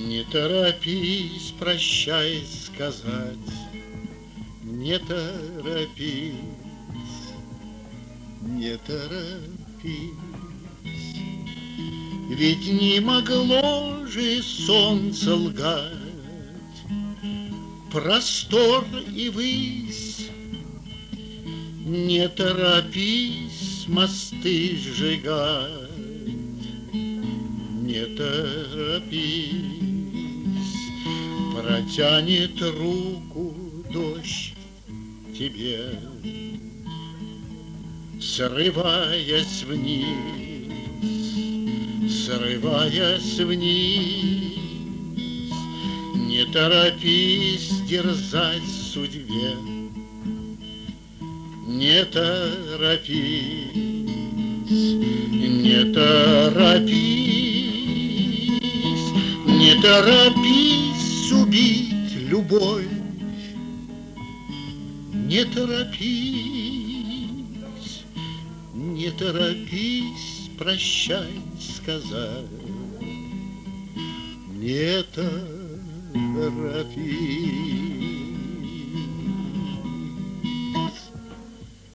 Не торопись, прощай сказать, не торопись, не торопись. Ведь не могло же солнце лгать, простор и высь. Не торопись мосты сжигать, не торопись. Протянет руку дождь тебе, срываясь вниз, срываясь вниз. Не торопись дерзать судьбе, не торопись, не торопись, не торопись убить любовь, не торопись, не торопись прощай сказать, не торопись.